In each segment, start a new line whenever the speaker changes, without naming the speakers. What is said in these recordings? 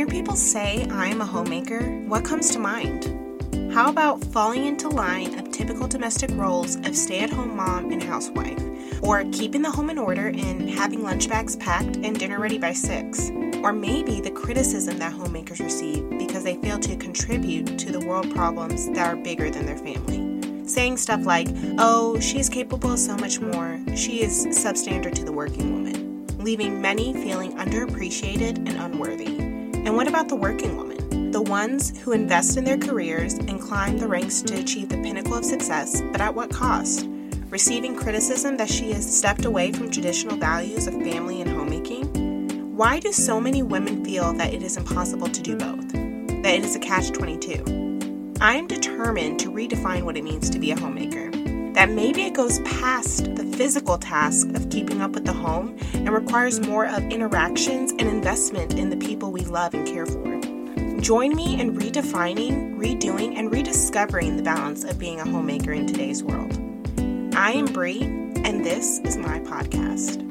hear people say I'm a homemaker, what comes to mind? How about falling into line of typical domestic roles of stay-at-home mom and housewife, or keeping the home in order and having lunch bags packed and dinner ready by 6? Or maybe the criticism that homemakers receive because they fail to contribute to the world problems that are bigger than their family. Saying stuff like, oh, she is capable of so much more, she is substandard to the working woman, leaving many feeling underappreciated and unworthy. And what about the working woman? The ones who invest in their careers and climb the ranks to achieve the pinnacle of success, but at what cost? Receiving criticism that she has stepped away from traditional values of family and homemaking? Why do so many women feel that it is impossible to do both? That it is a catch-22? I am determined to redefine what it means to be a homemaker. That maybe it goes past the physical task of keeping up with the home and requires more of interactions and investment in the people we love and care for. Join me in redefining, redoing, and rediscovering the balance of being a homemaker in today's world. I am Bree, and this is my podcast.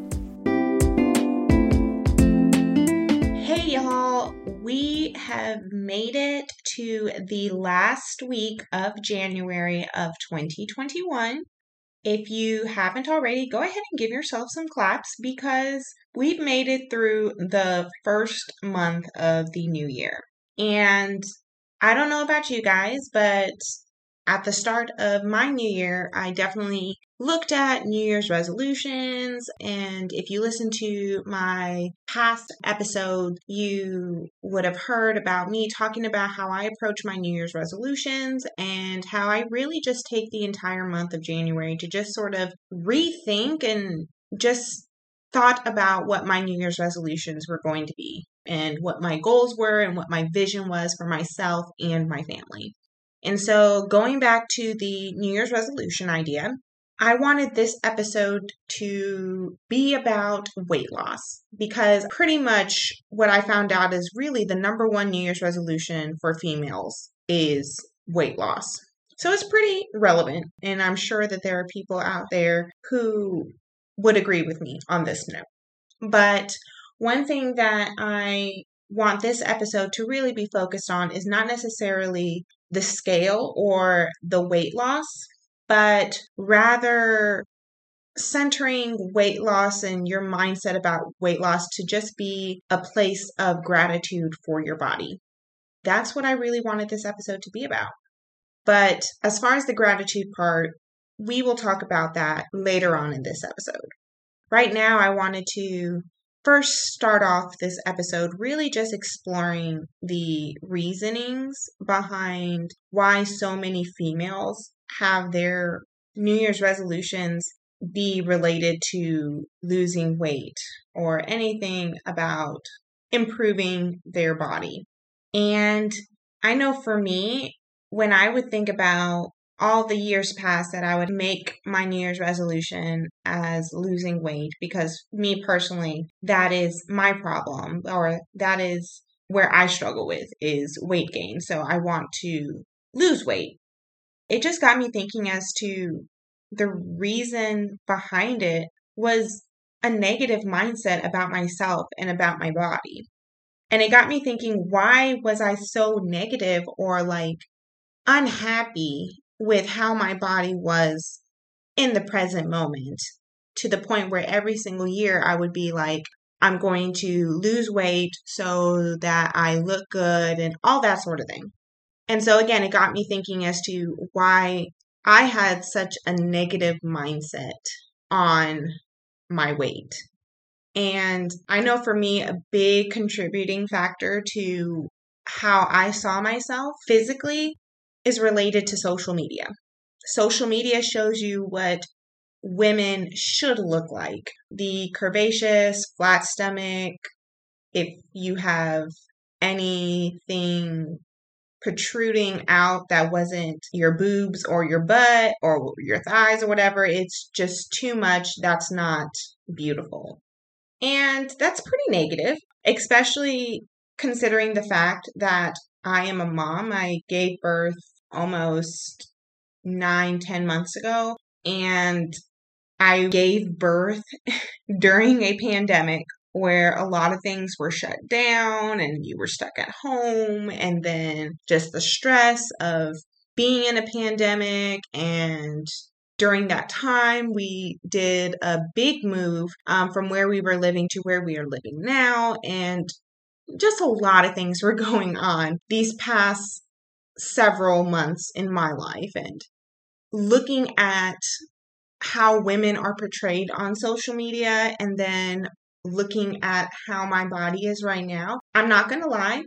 Hey y'all, we have made it to the last week of January of 2021. If you haven't already, go ahead and give yourself some claps because we've made it through the first month of the new year. And I don't know about you guys, but at the start of my new year, I definitely looked at New Year's resolutions. And if you listen to my past episode, you would have heard about me talking about how I approach my New Year's resolutions and how I really just take the entire month of January to just sort of rethink and just thought about what my New Year's resolutions were going to be and what my goals were and what my vision was for myself and my family. And so going back to the New Year's resolution idea, I wanted this episode to be about weight loss because pretty much what I found out is really the number one New Year's resolution for females is weight loss. So it's pretty relevant, and I'm sure that there are people out there who would agree with me on this note. But one thing that I want this episode to really be focused on is not necessarily the scale or the weight loss, but rather centering weight loss and your mindset about weight loss to just be a place of gratitude for your body. That's what I really wanted this episode to be about. But as far as the gratitude part, we will talk about that later on in this episode. Right now, I wanted to first start off this episode really just exploring the reasonings behind why so many females have their New Year's resolutions be related to losing weight or anything about improving their body. And I know for me, when I would think about all the years past that I would make my New Year's resolution as losing weight, because me personally, that is my problem, or that is where I struggle with is weight gain. So I want to lose weight. It just got me thinking as to the reason behind it was a negative mindset about myself and about my body. And it got me thinking, why was I so negative or unhappy with how my body was in the present moment, to the point where every single year I would be like, I'm going to lose weight so that I look good and all that sort of thing. And so again, it got me thinking as to why I had such a negative mindset on my weight. And I know for me, a big contributing factor to how I saw myself physically is related to social media. Social media shows you what women should look like. The curvaceous, flat stomach, if you have anything protruding out that wasn't your boobs or your butt or your thighs or whatever, it's just too much. That's not beautiful. And that's pretty negative, especially considering the fact that I am a mom. I gave birth almost 9-10 months ago, and I gave birth during a pandemic where a lot of things were shut down and you were stuck at home, and then just the stress of being in a pandemic. And during that time, we did a big move from where we were living to where we are living now, and just a lot of things were going on these past several months in my life. And looking at how women are portrayed on social media, and then looking at how my body is right now, I'm not going to lie,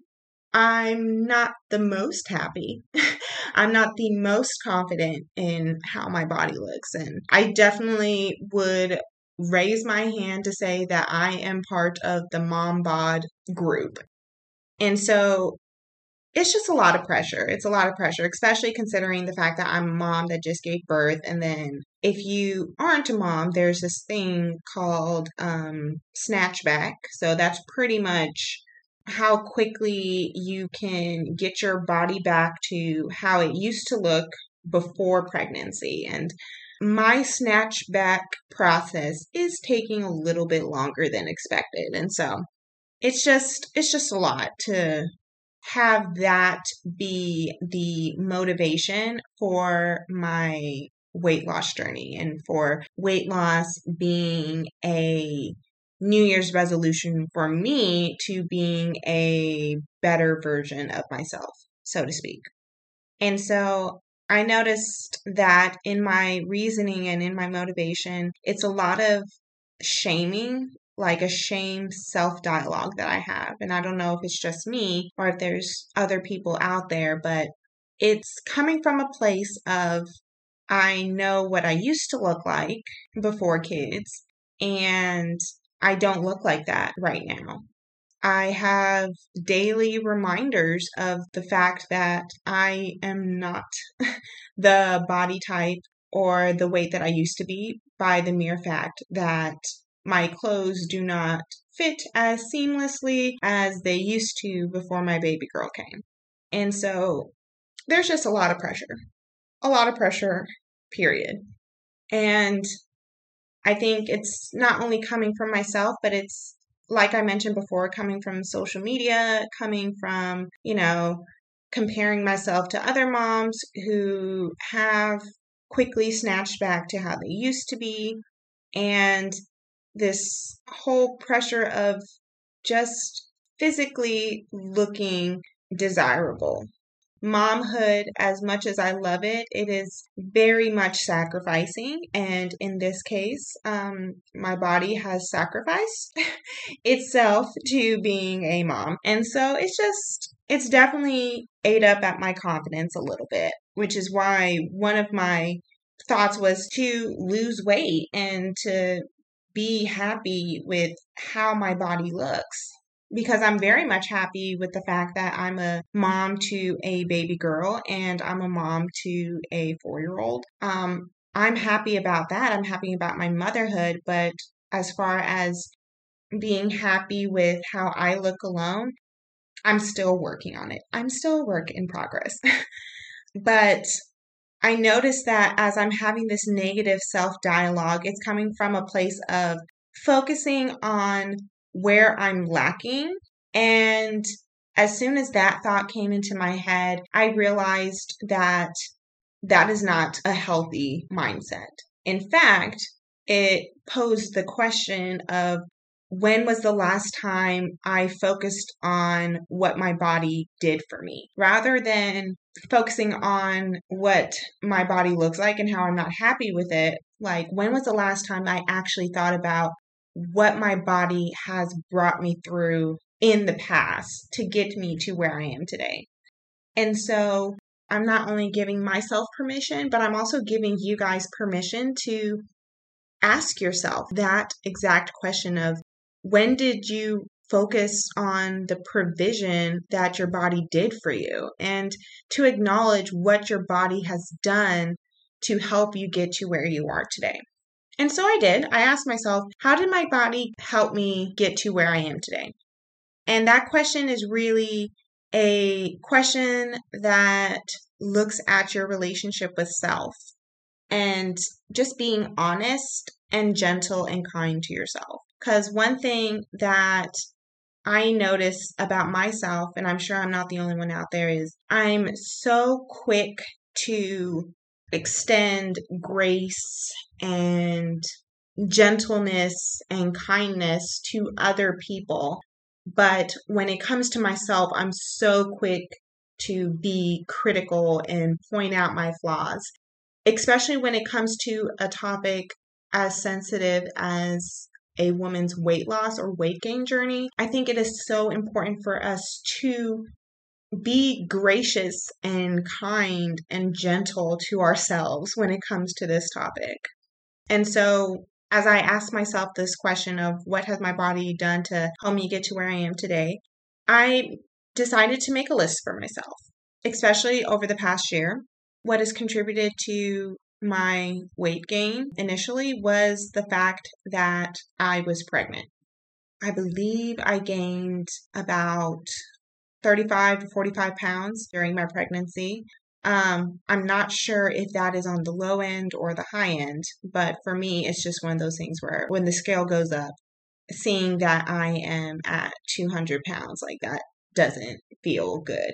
I'm not the most happy. I'm not the most confident in how my body looks. And I definitely would raise my hand to say that I am part of the mom bod group. And so it's just a lot of pressure. It's a lot of pressure, especially considering the fact that I'm a mom that just gave birth. And then if you aren't a mom, there's this thing called snatchback. So that's pretty much how quickly you can get your body back to how it used to look before pregnancy. And my snatchback process is taking a little bit longer than expected. And so it's just a lot to have that be the motivation for my weight loss journey, and for weight loss being a New Year's resolution for me to being a better version of myself, so to speak. And so I noticed that in my reasoning and in my motivation, it's a lot of shaming, like a shame self-dialogue that I have. And I don't know if it's just me or if there's other people out there, but it's coming from a place of, I know what I used to look like before kids, and I don't look like that right now. I have daily reminders of the fact that I am not the body type or the weight that I used to be, by the mere fact that my clothes do not fit as seamlessly as they used to before my baby girl came. And so there's just a lot of pressure, period. And I think it's not only coming from myself, but it's, like I mentioned before, coming from social media, coming from, comparing myself to other moms who have quickly snatched back to how they used to be. And this whole pressure of just physically looking desirable. Momhood, as much as I love it, it is very much sacrificing. And in this case, my body has sacrificed itself to being a mom. And so it's definitely ate up at my confidence a little bit, which is why one of my thoughts was to lose weight and to be happy with how my body looks, because I'm very much happy with the fact that I'm a mom to a baby girl and I'm a mom to a 4-year-old. I'm happy about that. I'm happy about my motherhood, but as far as being happy with how I look alone, I'm still working on it. I'm still a work in progress. But I noticed that as I'm having this negative self-dialogue, it's coming from a place of focusing on where I'm lacking. And as soon as that thought came into my head, I realized that that is not a healthy mindset. In fact, it posed the question of, when was the last time I focused on what my body did for me, rather than focusing on what my body looks like and how I'm not happy with it? Like, when was the last time I actually thought about what my body has brought me through in the past to get me to where I am today? And so I'm not only giving myself permission, but I'm also giving you guys permission to ask yourself that exact question of, when did you focus on the provision that your body did for you, and to acknowledge what your body has done to help you get to where you are today? And so I did. I asked myself, how did my body help me get to where I am today? And that question is really a question that looks at your relationship with self and just being honest and gentle and kind to yourself. Because one thing that I notice about myself, and I'm sure I'm not the only one out there, is I'm so quick to extend grace and gentleness and kindness to other people. But when it comes to myself, I'm so quick to be critical and point out my flaws, especially when it comes to a topic as sensitive as a woman's weight loss or weight gain journey. I think it is so important for us to be gracious and kind and gentle to ourselves when it comes to this topic. And so, as I ask myself this question of what has my body done to help me get to where I am today, I decided to make a list for myself, especially over the past year. What has contributed to my weight gain initially was the fact that I was pregnant. I believe I gained about 35 to 45 pounds during my pregnancy. I'm not sure if that is on the low end or the high end, but for me, it's just one of those things where when the scale goes up, seeing that I am at 200 pounds, like that doesn't feel good.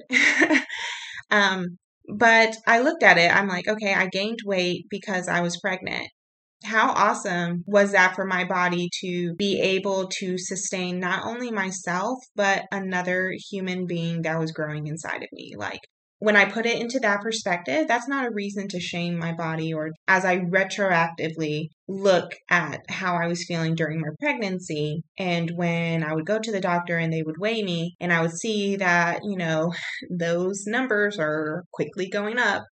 um, but I looked at it, I'm like, okay, I gained weight because I was pregnant. How awesome was that for my body to be able to sustain not only myself, but another human being that was growing inside of me? Like, when I put it into that perspective, that's not a reason to shame my body. Or as I retroactively look at how I was feeling during my pregnancy, and when I would go to the doctor and they would weigh me, and I would see that, those numbers are quickly going up.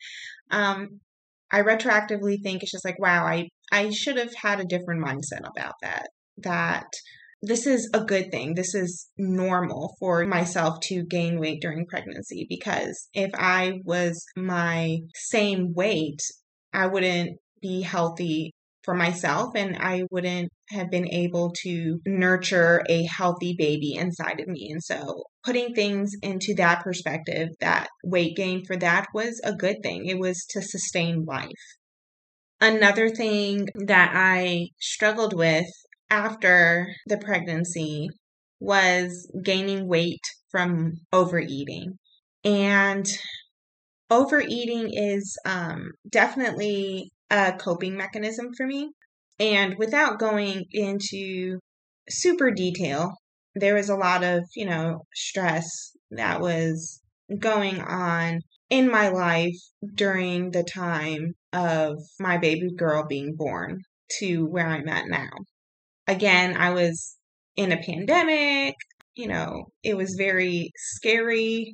I retroactively think it's just like, wow, I should have had a different mindset about that this is a good thing. This is normal for myself to gain weight during pregnancy, because if I was my same weight, I wouldn't be healthy for myself, and I wouldn't have been able to nurture a healthy baby inside of me. And so putting things into that perspective, that weight gain for that was a good thing. It was to sustain life. Another thing that I struggled with after the pregnancy was gaining weight from overeating. And overeating is definitely a coping mechanism for me. And without going into super detail, there was a lot of, stress that was going on in my life during the time of my baby girl being born to where I'm at now. Again, I was in a pandemic, it was very scary.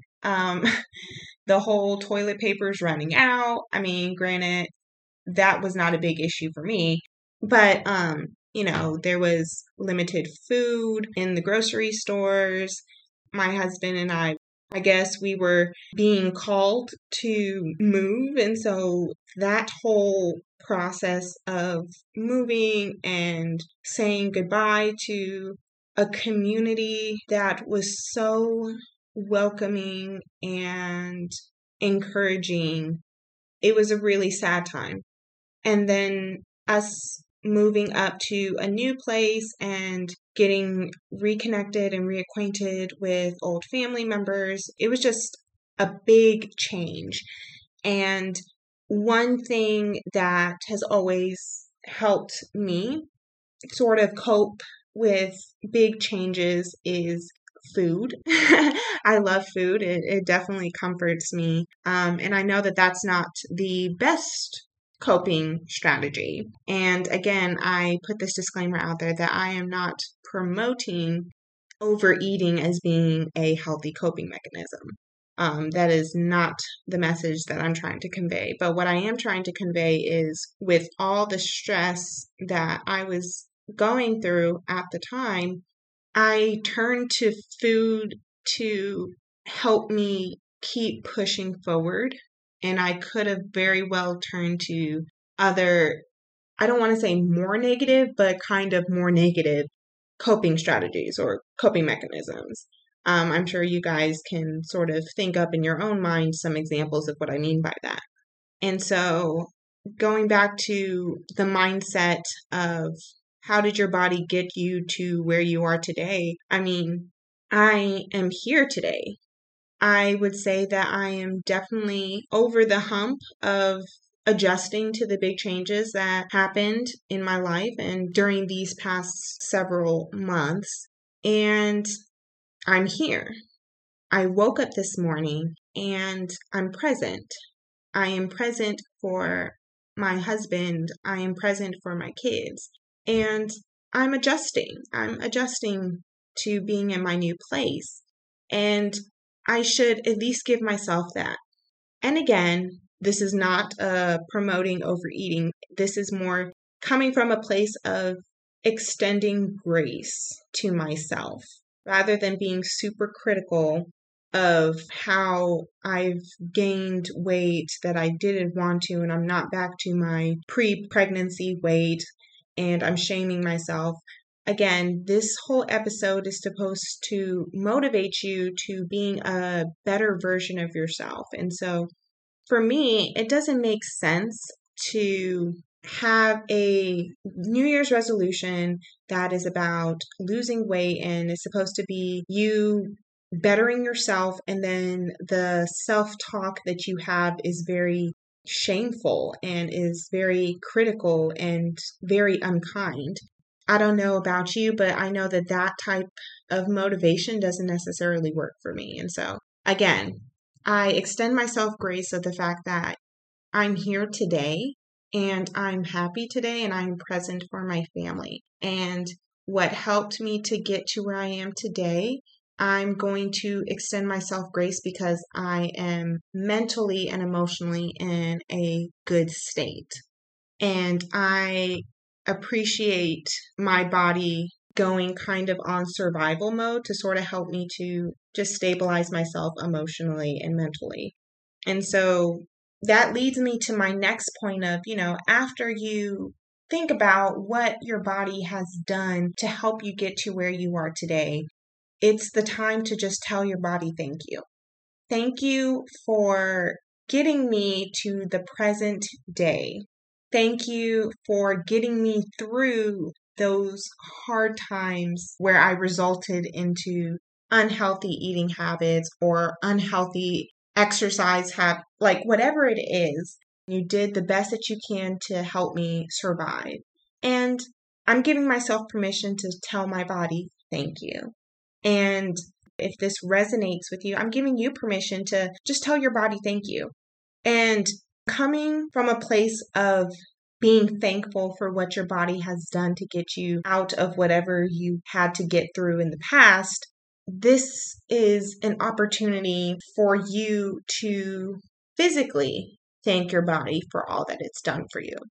The whole toilet paper's running out. I mean, granted, that was not a big issue for me, but there was limited food in the grocery stores. My husband and I guess we were being called to move, and so that whole process of moving and saying goodbye to a community that was so welcoming and encouraging, it was a really sad time. And then us moving up to a new place and getting reconnected and reacquainted with old family members, it was just a big change. And one thing that has always helped me sort of cope with big changes is food. I love food. It definitely comforts me. And I know that that's not the best coping strategy. And again, I put this disclaimer out there that I am not promoting overeating as being a healthy coping mechanism. That is not the message that I'm trying to convey. But what I am trying to convey is, with all the stress that I was going through at the time, I turned to food to help me keep pushing forward. And I could have very well turned to other, I don't want to say more negative, but kind of more negative coping strategies or coping mechanisms. I'm sure you guys can sort of think up in your own mind some examples of what I mean by that. And so going back to the mindset of how did your body get you to where you are today? I mean, I am here today. I would say that I am definitely over the hump of adjusting to the big changes that happened in my life and during these past several months. And I'm here. I woke up this morning and I'm present. I am present for my husband. I am present for my kids. And I'm adjusting. I'm adjusting to being in my new place. And I should at least give myself that. And again, this is not promoting overeating. This is more coming from a place of extending grace to myself rather than being super critical of how I've gained weight that I didn't want to, and I'm not back to my pre-pregnancy weight, and I'm shaming myself. Again, this whole episode is supposed to motivate you to being a better version of yourself. And so for me, it doesn't make sense to have a New Year's resolution that is about losing weight and is supposed to be you bettering yourself, and then the self-talk that you have is very shameful and is very critical and very unkind. I don't know about you, but I know that that type of motivation doesn't necessarily work for me. And so, again, I extend myself grace of the fact that I'm here today and I'm happy today and I'm present for my family. And what helped me to get to where I am today, I'm going to extend myself grace because I am mentally and emotionally in a good state. And I appreciate my body going kind of on survival mode to sort of help me to just stabilize myself emotionally and mentally. And so that leads me to my next point of, after you think about what your body has done to help you get to where you are today, it's the time to just tell your body thank you. Thank you for getting me to the present day. Thank you for getting me through those hard times where I resulted into unhealthy eating habits or unhealthy exercise habits, like whatever it is, you did the best that you can to help me survive. And I'm giving myself permission to tell my body thank you. And if this resonates with you, I'm giving you permission to just tell your body thank you. And coming from a place of being thankful for what your body has done to get you out of whatever you had to get through in the past, this is an opportunity for you to physically thank your body for all that it's done for you.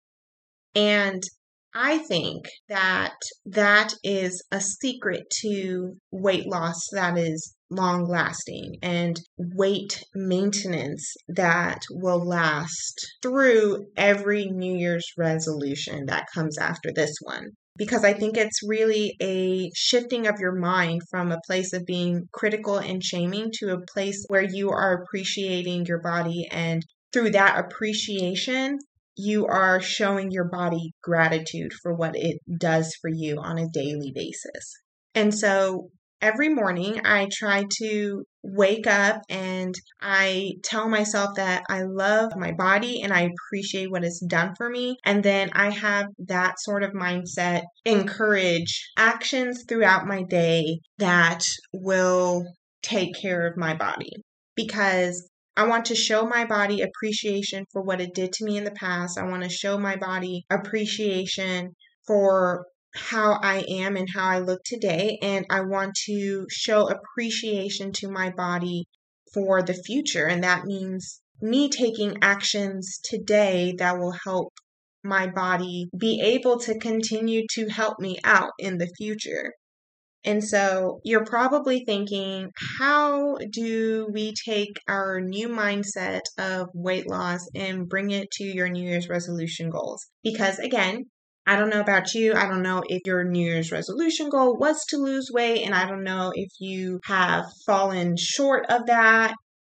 And I think that that is a secret to weight loss that is long lasting and weight maintenance that will last through every New Year's resolution that comes after this one. Because I think it's really a shifting of your mind from a place of being critical and shaming to a place where you are appreciating your body. And through that appreciation, you are showing your body gratitude for what it does for you on a daily basis. And so every morning I try to wake up and I tell myself that I love my body and I appreciate what it's done for me. And then I have that sort of mindset encourage actions throughout my day that will take care of my body, because I want to show my body appreciation for what it did to me in the past. I want to show my body appreciation for how I am and how I look today. And I want to show appreciation to my body for the future. And that means me taking actions today that will help my body be able to continue to help me out in the future. And so you're probably thinking, how do we take our new mindset of weight loss and bring it to your New Year's resolution goals? Because again, I don't know about you. I don't know if your New Year's resolution goal was to lose weight, and I don't know if you have fallen short of that.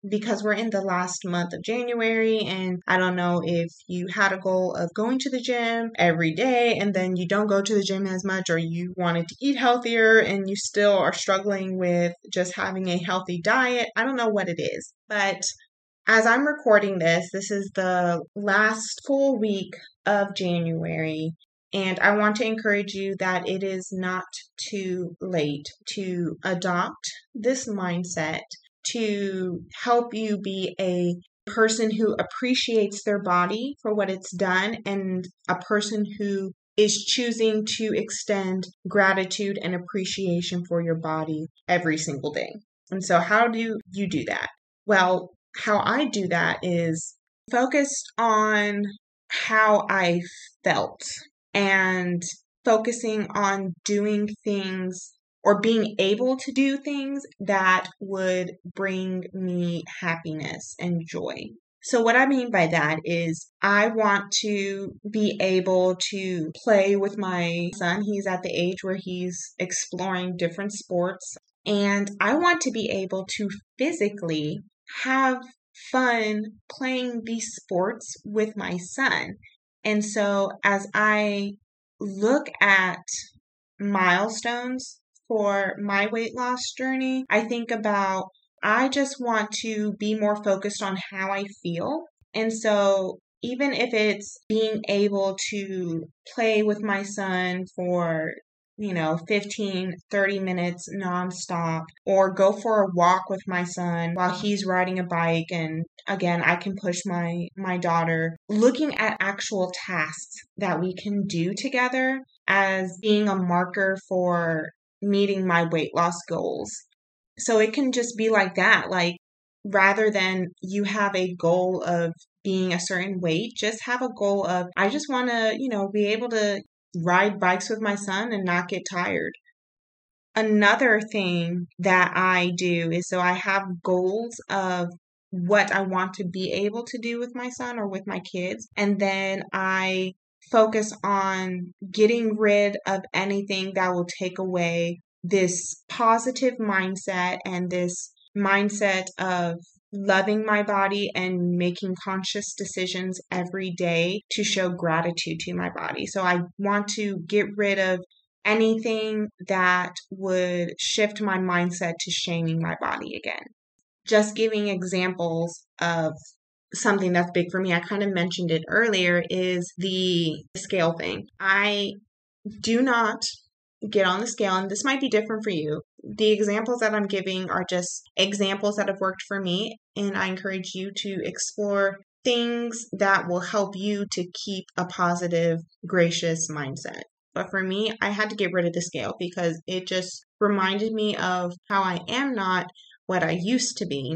because we're in the last month of January, and I don't know if you had a goal of going to the gym every day and then you don't go to the gym as much, or you wanted to eat healthier and you still are struggling with just having a healthy diet. I don't know what it is, but as I'm recording this, this is the last full week of January, and I want to encourage you that it is not too late to adopt this mindset to help you be a person who appreciates their body for what it's done, and a person who is choosing to extend gratitude and appreciation for your body every single day. And so how do you do that? Well, how I do that is focused on how I felt and focusing on doing things or being able to do things that would bring me happiness and joy. So what I mean by that is I want to be able to play with my son. He's at the age where he's exploring different sports, and I want to be able to physically have fun playing these sports with my son. And so as I look at milestones for my weight loss journey, I think about I just want to be more focused on how I feel. And so even if it's being able to play with my son for 15, 30 minutes nonstop, or go for a walk with my son while he's riding a bike. And again, I can push my daughter, looking at actual tasks that we can do together as being a marker for meeting my weight loss goals. So it can just be like that. Like, rather than you have a goal of being a certain weight, just have a goal of, I just want to, be able to ride bikes with my son and not get tired. Another thing that I do is, so I have goals of what I want to be able to do with my son or with my kids. And then I focus on getting rid of anything that will take away this positive mindset and this mindset of loving my body and making conscious decisions every day to show gratitude to my body. So I want to get rid of anything that would shift my mindset to shaming my body again. Just giving examples of something that's big for me, I kind of mentioned it earlier, is the scale thing. I do not get on the scale, and this might be different for you. The examples that I'm giving are just examples that have worked for me, and I encourage you to explore things that will help you to keep a positive, gracious mindset. But for me, I had to get rid of the scale because it just reminded me of how I am not what I used to be.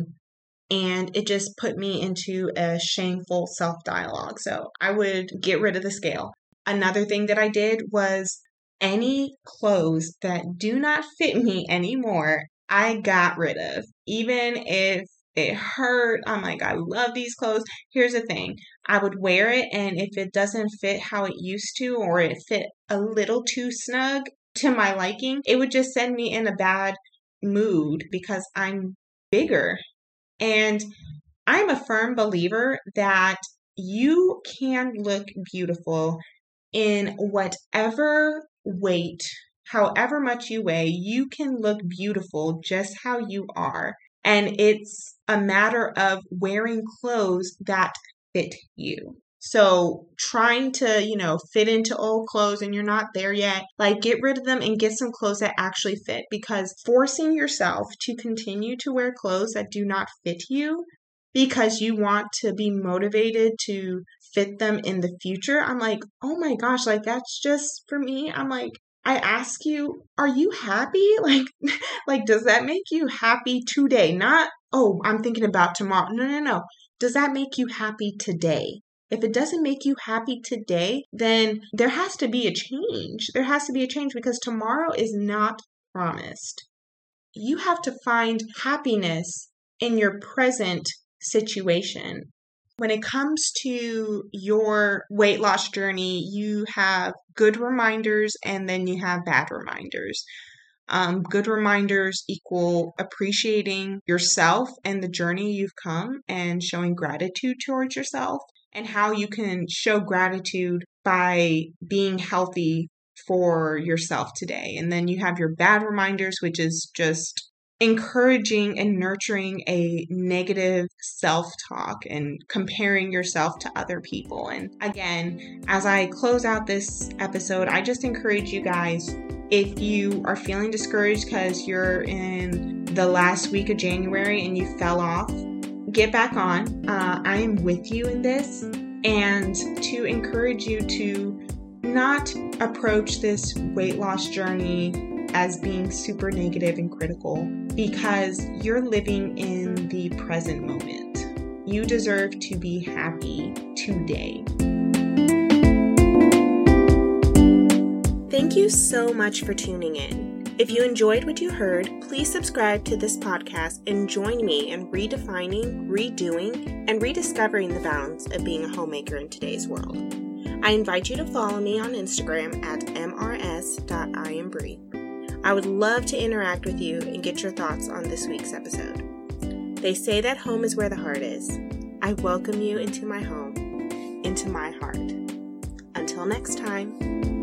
And it just put me into a shameful self-dialogue. So I would get rid of the scale. Another thing that I did was any clothes that do not fit me anymore, I got rid of. Even if it hurt, I'm like, I love these clothes. Here's the thing. I would wear it, and if it doesn't fit how it used to, or it fit a little too snug to my liking, it would just send me in a bad mood because I'm bigger. And I'm a firm believer that you can look beautiful in whatever weight, however much you weigh, you can look beautiful just how you are. And it's a matter of wearing clothes that fit you. So trying to, fit into old clothes and you're not there yet, like, get rid of them and get some clothes that actually fit, because forcing yourself to continue to wear clothes that do not fit you because you want to be motivated to fit them in the future, I'm like, oh my gosh, like, that's just, for me, I'm like, I ask you, are you happy? Like, does that make you happy today? Not, oh, I'm thinking about tomorrow. No. Does that make you happy today? If it doesn't make you happy today, then there has to be a change. There has to be a change because tomorrow is not promised. You have to find happiness in your present situation. When it comes to your weight loss journey, you have good reminders and then you have bad reminders. Good reminders equal appreciating yourself and the journey you've come and showing gratitude towards yourself, and how you can show gratitude by being healthy for yourself today. And then you have your bad reminders, which is just encouraging and nurturing a negative self-talk and comparing yourself to other people. And again, as I close out this episode, I just encourage you guys, if you are feeling discouraged because you're in the last week of January and you fell off, get back on. I am with you in this, and to encourage you to not approach this weight loss journey as being super negative and critical, because you're living in the present moment. You deserve to be happy today.
Thank you so much for tuning in. If you enjoyed what you heard, please subscribe to this podcast and join me in redefining, redoing, and rediscovering the balance of being a homemaker in today's world. I invite you to follow me on Instagram at mrs.iambrie. I would love to interact with you and get your thoughts on this week's episode. They say that home is where the heart is. I welcome you into my home, into my heart. Until next time.